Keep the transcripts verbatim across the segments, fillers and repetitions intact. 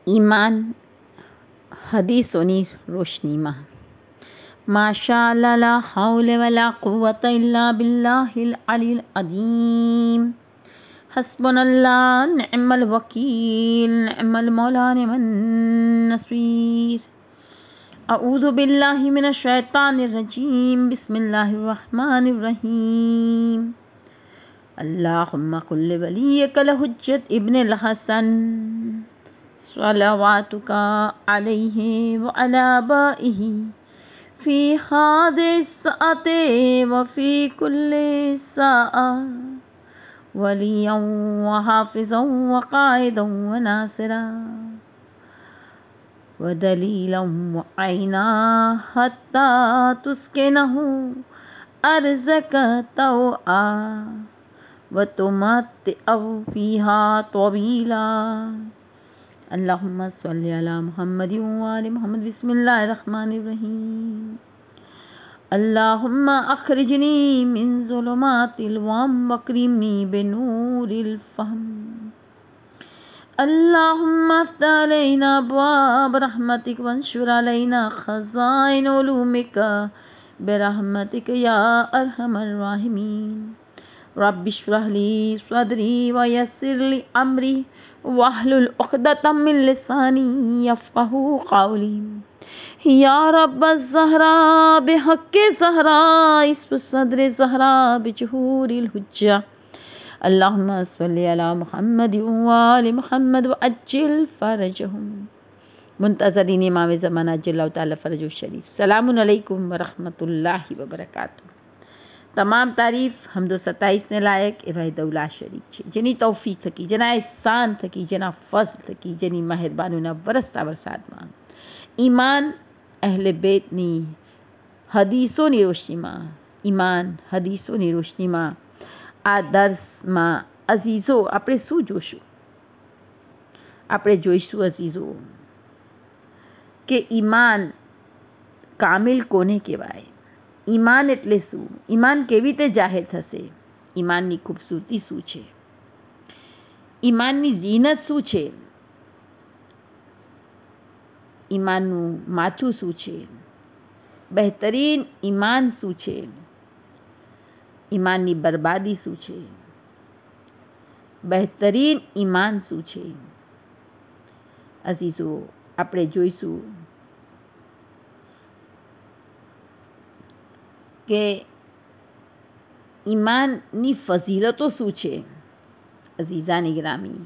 ઈમાન હદીસોની રોશનીમાં. માશાઅલ્લાહ લા હૌલે વલા કુવ્વતા ઇલ્લા બિલ્લાહિલ અલીલ અઝીમ. હસ્બુનલ્લાહ નિઅમલ વકીલ નિઅમલ મૌલા નિઅમન નસીર. અઉઝુ બિલ્લાહિ મિનશ શૈતાનિર રજીમ. બિસ્મિલ્લાહિર રહમાનિર રહીમ. અલ્લાहुम्मा कुल्ल वलियकल हुज्जत इब्न हसन सलावातुका अलैहि व अला बाइहि फी हादे साते व फी कुल्ले साआ वलियं व हाफिज़ं व काइदं व नासिरा व दलीलं व ऐना हत्ता तुस्किनहु अर्ज़क तौआ व तुमत्तिअहु फ़ीहा तवीला. अल्लाहुम्मा सल्लि अला मुहम्मदिन व आलि मुहम्मद. बिस्मिल्लाहिर रहमानिर रहीम. अल्लाहुम्मा अख़रिजनी मिन ज़ुलुमातिल वहम वअक्रिमनी बिनूरिल फ़हम. अल्लाहुम्मा अफ़्तह अलैना अब्वाब रहमतिक वंशुर अलैना ख़ज़ाइन उलूमिक बिरहमतिक या अरहमर राहिमीन. रब्बि इश्रह ली सदरी व यस्सिर ली अमरी वहलुल उक़दतम मिन लिसानी यफ़क़हू क़ौली. या रब्बज़ ज़हरा बिहक़्क़ि ज़हरा इस्फ़ सद्रि ज़हरा बिजुहूरिल हुज्जा. अल्लाहुम्मा सल्लि अला मुहम्मदिन व आलि मुहम्मद व अज्जिल फ़रजहुम. मुंतज़रीन इमाम ज़माना अज्जलल्लाहु तआला फ़रजहु शरीफ. सलामुन अलैकुम व रहमतुल्लाहि व बरकातुहू. તમામ તારીફ હમદો સતાઈસને લાયક એવા દૌલા શરીફ છે, જેની તૌફીક થકી, જેના એહસાન થકી, જેના ફઝલ થકી, જેની મહેરબાનીના વરસતા વરસાદમાં ઈમાન અહેલે બેતની હદીસોની રોશનીમાં ઈમાન હદીસોની રોશનીમાં આ દર્સમાં અઝીઝો આપણે શું જોશું? આપણે જોઈશું અઝીઝો કે ઈમાન કામિલ કોને કહેવાય, ઈમાન એટલે શું, ઈમાન કેવી રીતે જાહેર થશે, ઈમાનની ખૂબસૂરતી શું છે, ઈમાનની ઝીનત શું છે, ઈમાનનું માથું શું છે, બહેતરીન ઈમાન શું છે, ઈમાનની બરબાદી શું છે, બહેતરીન ઈમાન શું છે. અઝીઝો આપણે જોઈશું કે ઈમાનની ફઝીલતો શું છે. અઝીઝાની ગ્રામી,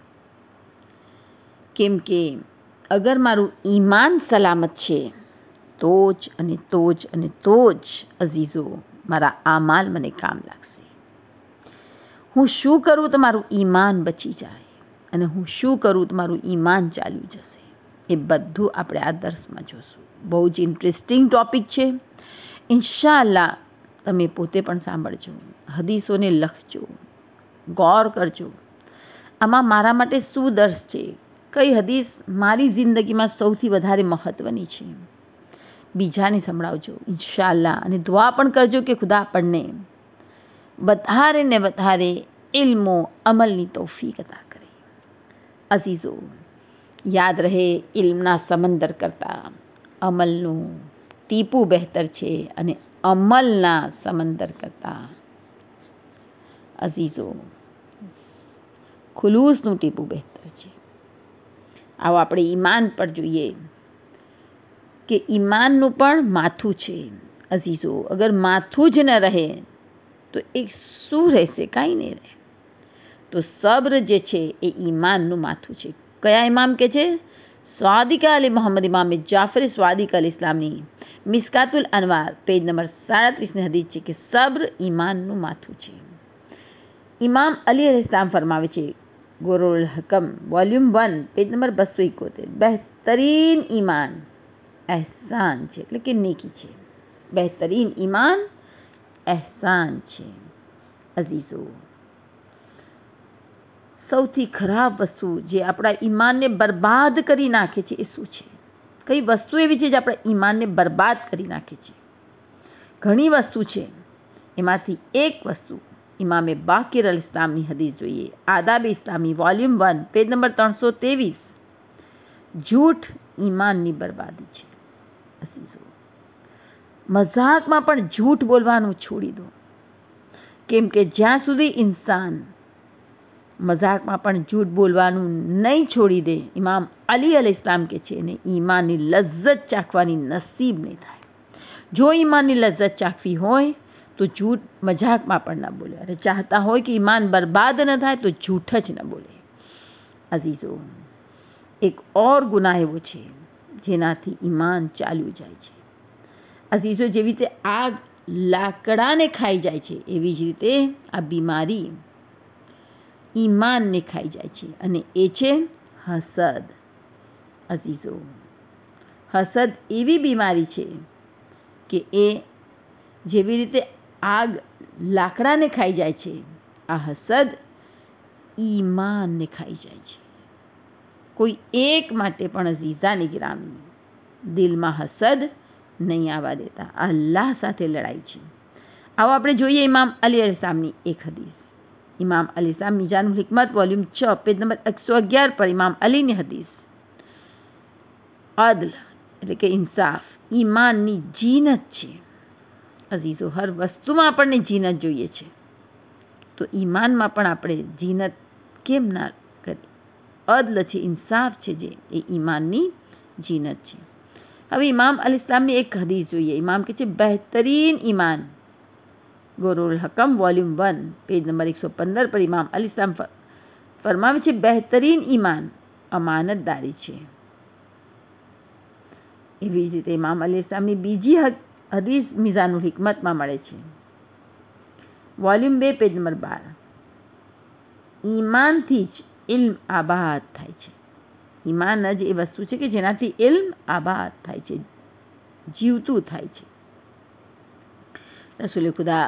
કેમ કે અગર મારું ઈમાન સલામત છે તો જ અને તો જ અને તો જ અઝીઝો મારા આમાલ મને કામ લાગશે. હું શું કરું તો મારું ઈમાન બચી જાય અને હું શું કરું તો મારું ઈમાન ચાલ્યું જશે, એ બધું આપણે આ દર્સમાં જોશું. બહુ જ ઇન્ટરેસ્ટિંગ ટોપિક છે. ઇન્શાઅલ્લાહ તમે પોતે પણ સાંભળજો, હદીસોને લખજો, ગૌર કરજો. આમાં મારા માટે શું દર્સ છે, કઈ હદીસ મારી જિંદગીમાં સૌથી વધારે મહત્ત્વની છે, બીજાને સંભળાવજો ઇન્શાઅલ્લાહ. અને દુઆ પણ કરજો કે ખુદા આપણને વધારે ને વધારે ઇલ્મો અમલની તૌફીક અતા કરે. અઝીઝો યાદ રહે, ઇલ્મના સમંદર કરતાં અમલનું ટીપું બહેતર છે અને અમલના સમંદર કરતાં અઝીઝો ખુલૂસનું ટીપું બહેતર છે. આવો આપણે ઈમાન પર જોઈએ કે ઈમાનનું પણ માથું છે. અઝીઝો અગર માથું જ ન રહે તો એ શું રહેશે? કાંઈ નહીં રહે. તો સબ્ર જે છે એ ઈમાનનું માથું છે. કયા ઇમામ કે છે? સ્વાદિક અલી મોહમ્મદ ઇમામ જાફર સ્વાદિક અલ ઇસ્લામની મિસ્કાતુલ અનવાર પેજ નંબર સાડત્રીસની હદીસ છે કે સબ્ર ઈમાનનું માથું છે. ઇમામ અલી અલ ઇસ્લામ ફરમાવે છે, ગોરુલ હકમ વોલ્યુમ વન પેજ નંબર બસો એકોતેર, બહેતરીન ઈમાન એહસાન છે, એટલે કે નેકી છે. બહેતરીન ઈમાન એહસાન છે. અઝીઝો સૌથી ખરાબ વસ્તુ જે આપણા ઈમાનને બરબાદ કરી નાખે છે એ શું છે? કઈ વસ્તુ એવી છે જે આપણા ઈમાનને બરબાદ કરી નાખે છે? ઘણી વસ્તુ છે, એમાંથી એક વસ્તુ ઇમામે બાકિર અલ ઇસ્લામની હદીસ જોઈએ. આદાબ ઇસ્લામી વોલ્યુમ વન પેજ નંબર ત્રણસો ત્રેવીસ. જૂઠ ઈમાનની બરબાદી છે. અસીસો, મજાકમાં પણ જૂઠ બોલવાનું છોડી દો, કેમ કે જ્યાં સુધી ઇન્સાન મજાકમાં પણ જૂઠ બોલવાનું નહીં છોડી દે, ઇમામ અલી અલૈહિસ્સલામ કે છે ને ઈમાનની લજ્જત ચાખવાની નસીબ નહીં થાય. જો ઈમાનની લજ્જત ચાખવી હોય તો જૂઠ મજાકમાં પણ ન બોલે, અને ચાહતા હોય કે ઈમાન બરબાદ ન થાય તો જૂઠ જ ન બોલે. અઝીઝો, એક ઓર ગુનાહ એવો છે જેનાથી ઈમાન ચાલ્યું જાય છે. અઝીઝો, જેવી રીતે આગ લાકડાને ખાઈ જાય છે એવી જ રીતે આ બીમારી ઈમાનને ખાઈ જાય છે, અને એ છે હસદ. અઝીઝો, હસદ એવી બીમારી છે કે એ જેવી રીતે આગ લાકડાને ખાઈ જાય છે, આ હસદ ઈમાનને ખાઈ જાય છે. કોઈ એક માટે પણ અઝીઝાની ગિરામી દિલમાં હસદ નહીં આવવા દેતા. અલ્લાહ સાથે લડાઈ છે. આવો આપણે જોઈએ ઇમામ અલી અલૈહિસ્સલામની એક હદીસ. ઇમામ અલી અલૈહિસ્સલામ મિઝાનુલ હિકમત વોલ્યુમ છ પેજ નંબર એકસો અગિયાર પર ઇમામ અલીની હદીસ. અદલ એટલે કે ઇન્સાફ ઈમાનની જીનત છે. અઝીઝો, હર વસ્તુમાં આપણને જીનત જોઈએ છે, તો ઈમાનમાં પણ આપણે જીનત કેમ ના કરીએ? અદલ છે, ઇન્સાફ છે, જે એ ઈમાનની જીનત છે. હવે ઇમામ અલી ઇસ્લામની એક હદીસ જોઈએ. ઇમામ કે છે બહેતરીન ઈમાન, ગોરુલ હકમ વોલ્યુમ વન પેજ નંબર એકસો પંદર પર ઇમામ અલી ઇસ્લામ ફરમાવે છે બહેતરીન ઈમાન અમાનતદારી છે. એવી જ રીતે ઇમામ અલી ઇસ્લામની બીજી હદીસ મિઝાનુલ હિકમતમાં મળે છે, વોલ્યુમ બે પેજ નંબર બાર. ઈમાનથી જ ઇલ્મ આબાદ થાય છે. ઈમાન જ એ વસ્તુ છે કે જેનાથી ઇલ્મ આબાદ થાય છે, જીવતું થાય છે. રસૂલ ખુદા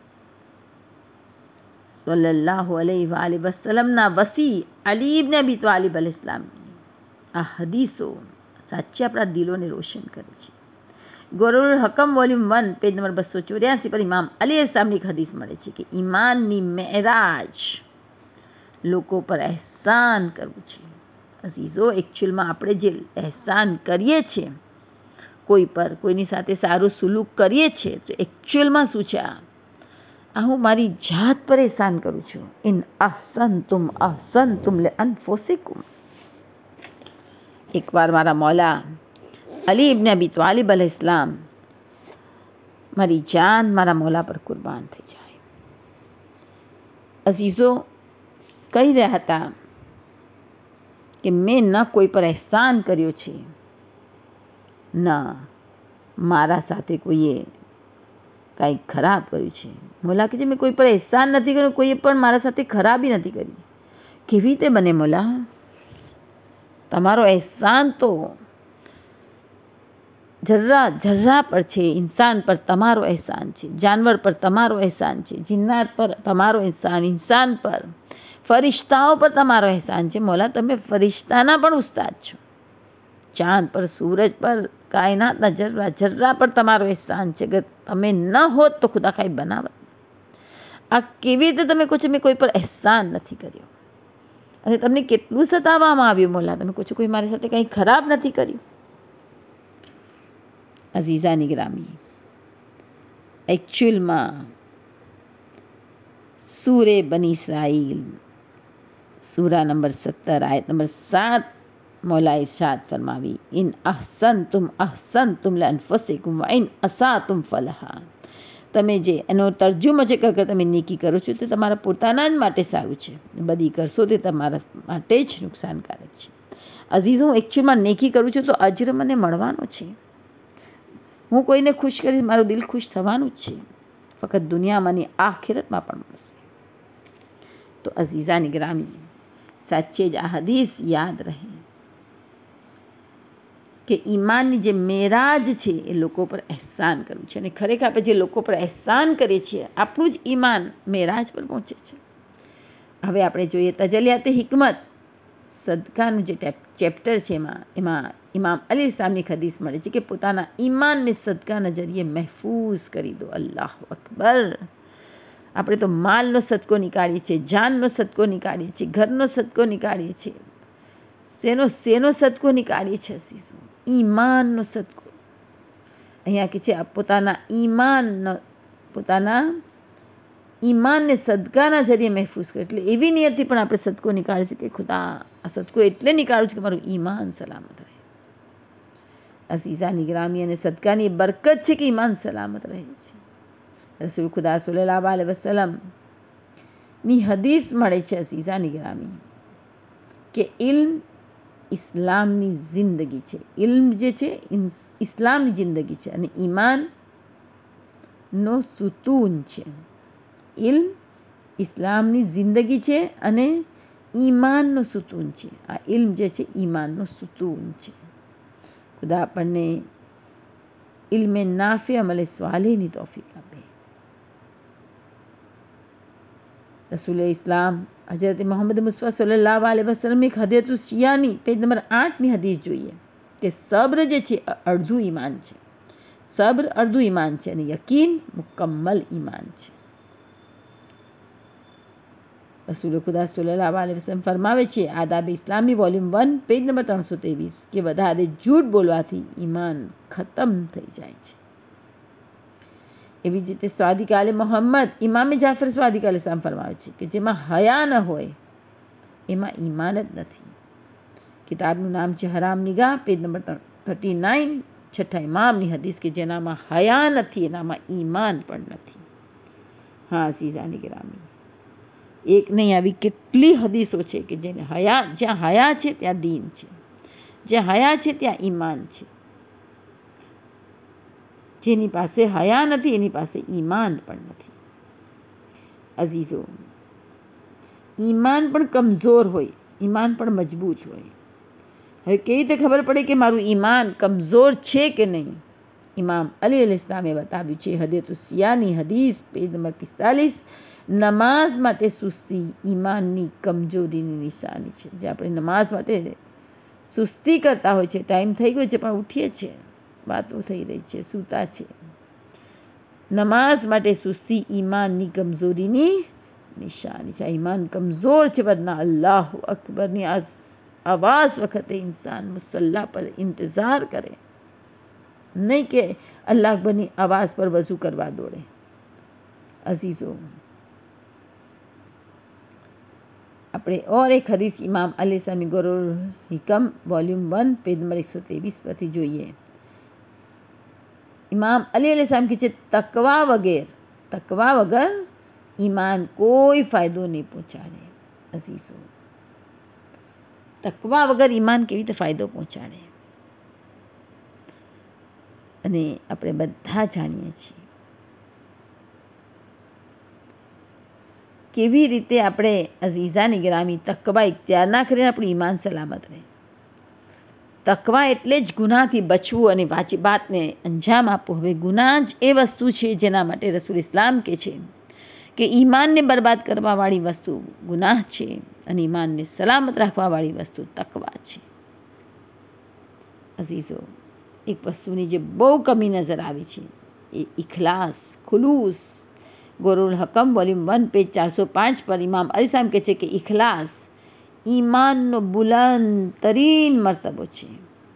સલ્લલ્લાહુ અલૈહિ વાલિહ વસલ્લમના વસી અલી ઇબ્ન અબી તાલિબ અલૈહિસ્સલામની આ હદીસો સાચે આપણા દિલોને રોશન કરે છે. ગોરુલ હકમ વોલ્યુમ વન પેજ નંબર બસો ચોર્યાસી પર ઇમામ અલી અલૈહિસ્સલામની એક હદીસ મળે છે કે ઈમાનની મેરાજ લોકો પર એહસાન કરવું છે. અઝીઝો, એકચ્યુઅલમાં આપણે જે એહસાન કરીએ છીએ કોઈ પર, કોઈની સાથે સારું સુલુક કરીએ છીએ, તો એકચ્યુઅલમાં શું છે? આ હું મારી જાત પર એહસાન કરું છું. ઇન અહસનતુમ અહસનતુમ લિઅન્ફુસિકુમ. એકવાર મારા મૌલા અલી ઇબ્ન અબી તાલિબ અલૈહિસ્સલામ, મારી જાન મારા મૌલા પર કુરબાન થઈ જાય. અઝીઝો, કહી રહ્યા હતા કે મેં ન કોઈ પર એહસાન કર્યો છે, ન મારા સાથે કોઈએ કાંઈ ખરાબ કર્યું છે. મોલા કે છે મેં કોઈ પર એહસાન નથી કર્યો, કોઈએ પણ મારા સાથે ખરાબી નથી કરી. કેવી રીતે બને મોલા? તમારો એહસાન તો જર્રા જર્રા પર છે. ઇન્સાન પર તમારો એહસાન છે, જાનવર પર તમારો એહસાન છે, જિન્નાત પર તમારો એહસાન, ઇન્સાન પર, ફરિશ્તાઓ પર તમારો એહસાન છે. મોલા, તમે ફરિશ્તાના પણ ઉસ્તાદ છો. ચાંદ પર, સૂરજ પર, કાયનાતના જર્રા જર્રા પર તમારો એહસાન છે. કે તમે ન હોત તો ખુદા કાંઈ બનાવત. આ કેવી રીતે તમે કહો છો મેં કોઈ પર એહસાન નથી કર્યો? અને તમને કેટલું સતાવવામાં આવ્યું મોલા? તમે કહો છો કોઈ મારી સાથે કંઈ ખરાબ નથી કર્યું. અઝીઝાની ગ્રામી, એકચ્યુઅલમાં સૂરે બની ઇસ્રાઈલ સૂરા નંબર સત્તર આયત નંબર સાત મૌલા ઇરશાદ ફરમાવી, ઇન અહસનતુમ અહસનતુમ લિઅન્ફુસિકુમ વ ઇન અસાતુમ ફલહા. તમે જે એનો તર્જુમો છે કે તમે નેકી કરો છો તે તમારા પોતાના જ માટે સારું છે, બદી કરશો તે તમારા માટે જ નુકસાનકારક છે. અઝીઝ, હું એકચ્યુઅલમાં નેકી કરું છું તો અજર મને મળવાનો છે. હું કોઈને ખુશ કરીશ, મારું દિલ ખુશ થવાનું જ છે. ફક્ત દુનિયામાં અને આખિરતમાં પણ મળશે. તો અઝીઝાની ગ્રામી, સાચે જ આ હદીસ યાદ રહે કે ઈમાનની જે મેરાજ છે એ લોકો પર એહસાન કરવું છે. અને ખરેખર આપણે જે લોકો પર એહસાન કરીએ છીએ આપણું જ ઈમાન મેરાજ પર પહોંચે છે. હવે આપણે જોઈએ તજલિયાત હિકમત, સદકાનું જે ચેપ્ટર છે એમાં એમાં ઇમામ અલી ઇસ્લામની હદીસ મળે છે કે પોતાના ઈમાનને સદકાના જરીએ મહેફૂઝ કરી દો. અલ્લાહુ અકબર. આપણે તો માલનો સદકો નીકાળીએ છીએ, જાનનો સદકો નીકાળીએ છીએ, ઘરનો સદકો નીકાળીએ છીએ, શેનો શેનો સદકો નીકાળીએ છીએ અસીસો? ઈમાનનો સદકો. અહીંયા કે છે પોતાના ઈમાન પોતાના ઈમાનને સદકાના જરીએ મહેફૂઝ કરે. એટલે એવી નિયતથી પણ આપણે સદકો નીકાળી શકીએ. ખુદા આ સદકો એટલે નીકાળું છું કે મારું ઈમાન સલામત રહે. અઝીઝાની ગ્રામી અને સદકાની બરકત છે કે ઈમાન સલામત રહે છે. રસૂલ ખુદા સલ્લલ્લાહુ અલૈહિ વસલ્લમ ની હદીસ મળે છે અઝીઝાની ગ્રામી કે ઇલ્મ ઇસ્લામની જિંદગી છે. ઇલ્મ જે છે ઇસ્લામની જિંદગી છે અને ઈમાન નો સુતૂન છે. ઇલ્મ ઇસ્લામની જિંદગી છે અને ઈમાનનો સુતૂન છે. આ ઇલ્મ જે છે ઈમાનનો સુતૂન છે. ખુદા આપણને ઇલ્મે નાફે અમલે સ્વાલેહની તૌફીક આપે. રસૂલે ઇસ્લામ હજરત મોહમ્મદ મુસ્તફા સલ્લલ્લાહુ અલૈહિ વસલ્લમ એક હદીયતુલ શિયાની પેજ નંબર આઠની હદીસ જોઈએ કે સબ્ર જે છે અડધું ઈમાન છે. સબ્ર અડધું ઈમાન છે અને યકીન મુકમ્મલ ઈમાન છે. રસૂલ ખુદા સલ્લલ્લાહુ અલૈહિ વસલ્લમ ફરમાવે છે આદાબ ઇસ્લામી વોલ્યુમ વન પેજ નંબર ત્રણસો ત્રેવીસ કે વધારે જૂઠ બોલવાથી ઈમાન ખતમ થઈ જાય છે. એવી જ રીતે સ્વાદિક આલે મોહમ્મદ ઇમામે જાફર સ્વાદિક આલે ઇસ્લામ ફરમાવે છે કે જેમાં હયા ન હોય એમાં ઈમાન જ નથી. કિતાબનું નામ છે હરામ નિગાહ પેજ નંબર થર્ટી નાઇન છઠ્ઠા ઇમામની હદીસ કે જેનામાં હયા નથી એનામાં ઈમાન પણ નથી. હા અઝીઝાની ગ્રામી, એક નહીં આવી કેટલી હદીસો છે કે જેને હયા જ્યાં હયા છે ત્યાં દીન છે, જ્યાં હયા છે ત્યાં ઈમાન છે. જેની પાસે હયા નથી એની પાસે ઈમાન પણ નથી. અઝીઝો, ઈમાન પણ કમજોર હોય, ઈમાન પણ મજબૂત હોય. હવે કેવી રીતે ખબર પડે કે મારું ઈમાન કમજોર છે કે નહીં? ઇમામ અલી અલ ઇસ્લામે બતાવ્યું છે હદીયતુલ શિયાની હદીસ પેજ નંબર પિસ્તાલીસ, નમાઝ માટે સુસ્તી ઈમાનની કમજોરીની નિશાની છે. જે આપણે નમાઝ માટે સુસ્તી કરતા હોય છે, ટાઈમ થઈ ગયો છે પણ ઉઠીએ છીએ, વાતો થઈ રહી છે, સૂતા છે. નમાઝ માટે સુસ્તી ઈમાનની કમજોરીની નિશાની છે. ઈમાન કમજોર છે વરના અલ્લાહુ અકબરની આ આવાજ વખતે ઇન્સાન મુસલ્લા પર ઇંતજાર કરે, નહીં કે અલ્લાહ અકબરની આવાજ પર વઝુ કરવા દોડે. અઝીઝો, આપણે ઓર એક હદીસ ઇમામ અલી સામી ગોરુલ હિકમ વોલ્યુમ વન પેજ નંબર એકસો ત્રેવીસ પરથી જોઈએ. ઇમામ અલી અલી સામ કહે છે તકવા વગેર તકવા વગર ઈમાન કોઈ ફાયદો નહીં પહોંચાડે. અઝીઝો, તકવા વગર ઈમાન કેવી રીતે ફાયદો પહોંચાડે? અને આપણે બધા જાણીએ છીએ કેવી રીતે આપણે અઝીઝાની ગ્રામી તકવા ઇખ્તિયાર ના કરીને આપણું ઈમાન સલામત રહે. તકવા એટલે જ ગુનાહથી બચવું અને વાચી બાતને અંજામ આપવું. હવે ગુનાહ જ એ વસ્તુ છે જેના માટે રસૂલ ઇસ્લામ કે છે કે ઈમાનને બરબાદ કરવાવાળી વસ્તુ ગુનાહ છે અને ઈમાનને સલામત રાખવાવાળી વસ્તુ તકવા છે. અઝીઝો, એક વસ્તુની જે બહુ કમી નજર આવી છે એ ઇખલાસ, ખુલૂસ. ગોરુલ હકમ વોલ્યુમ વન પેજ ચારસો પાંચ પર ઇમામ અલી સાહેબ કહે છે કે ઇખલાસ ઈમાનનો બુલંદ તરીન મરતબો છે.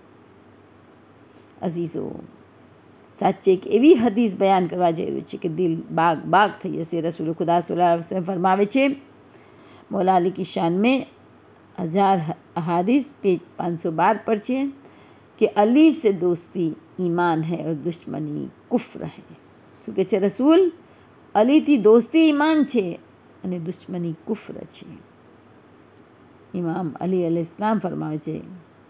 અઝીઝો, સાચે એક એવી હદીસ બયાન કરવા જઈ રહ્યું છે કે દિલ બાગ બાગ થઈ જશે. રસૂલ ખુદા સલ્લલ્લાહુ અલૈહિ વસલ્લમ ફરમાવે છે મૌલા અલી की शान में हजार अहादीस पेज પાંચસો બાર पर છે કે અલી से दोस्ती ईमान है और दुश्मनी कुफ्र है. શું કે છે રસૂલ? અલીથી દોસ્તી ઈમાન છે અને દુશ્મની કુફર છે. ઇમામ અલી અલ ઇસ્લામ ફરમાવે છે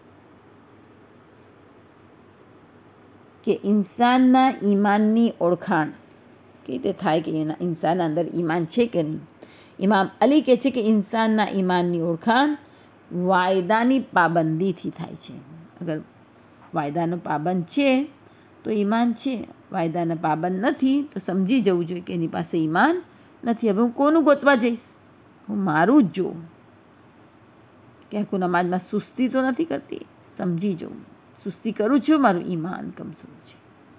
કે ઇન્સાનના ઈમાનની ઓળખાણ કેવી રીતે થાય કે એના ઇન્સાનના અંદર ઈમાન છે કે નહીં? ઇમામ અલી કહે છે કે ઇન્સાનના ઈમાનની ઓળખાણ વાયદાની પાબંદીથી થાય છે. અગર વાયદાનો પાબંદ છે તો ઈમાન છે, વાયદાના પાબંદ નથી તો સમજી જવું જોઈએ કે એની પાસે ઈમાન નથી. હવે હું કોનું ગોતવા જઈશ? હું મારું જ જોઉં. ક્યાંક હું નમાઝમાં સુસ્તી તો નથી કરતી, સમજી જવું. સુસ્તી કરું છું, મારું ઈમાન કમજોર છે.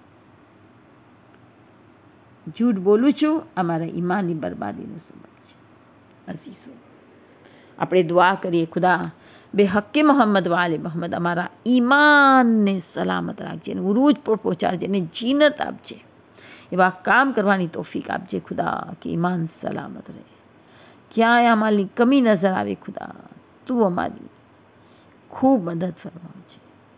જૂઠ બોલું છું, આ મારા ઈમાનની બરબાદીનો સબબ છે. અઝીઝો, આપણે દુઆ કરીએ ખુદા بے حق محمد والے محمد ہمارا ایمان نے سلامت راکھ جے عروج پر پہنچا جے جینت آپ جے یہ وا کام کروانی توفیق آپ جے خدا کہ ایمان سلامت رہے کیا ہے ہماری کمی نظر آوے خدا تو ہماری خوب مدد فرما جے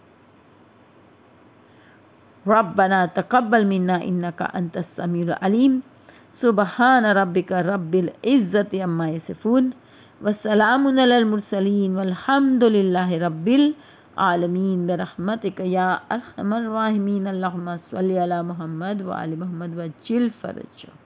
ربنا تقبل منا انک انت السمیع العلیم سبحان ربک رب العزت عما یصفون وسلام علی المرسلین والحمد للہ رب العالمین برحمتک یا ارحم الراحمین اللہم صلی علی محمد وآل محمد وجل فرجہ.